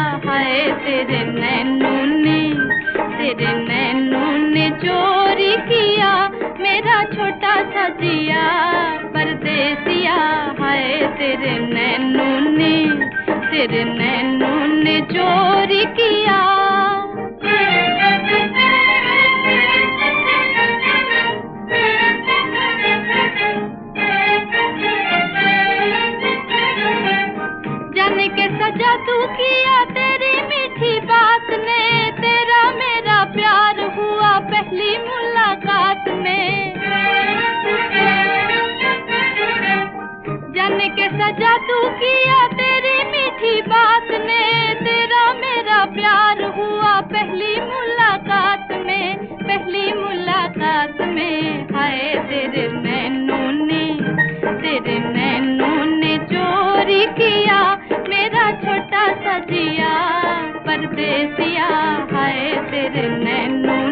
हाय तेरे नैनों ने चोरी किया मेरा छोटा सा जिया परदेसिया। हाय तेरे नैनों ने चोरी किया। जाने के सजा तू किया तेरी मीठी बात ने, तेरा मेरा प्यार हुआ पहली मुलाकात में। जाने के सजा तू किया तेरी मीठी बात ने, तेरा मेरा प्यार हुआ पहली मुलाकात में, पहली मुलाकात में। हाय तेरे नैनों ने चोरी किया मेरा छोटा सा जिया परदेसिया। हाय तेरे नैनों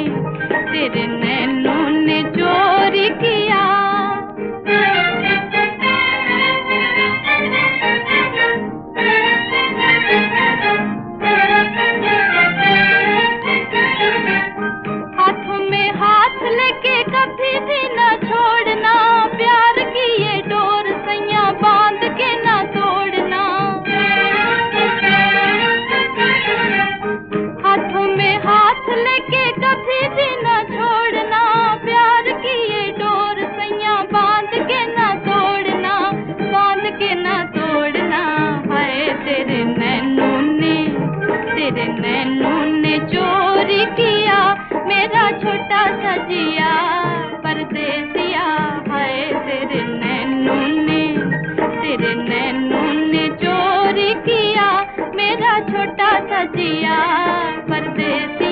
ने चोरी किया। हाथों में हाथ लेके कभी भी न छोड़ना, प्यार की ये डोर सैया बांध के न तोड़ना। हाथों में हाथ लेके कभी भी न छोड़ना, प्यार की ये डोर सैया बांध के न तोड़ना, बांध के न तोड़ना। हाय तेरे नैनों ने चोरी किया मेरा छोटा सा जिया परदेसिया। हाय तेरे नैनों ने चोरी किया मेरा छोटा सा जिया परदेसिया।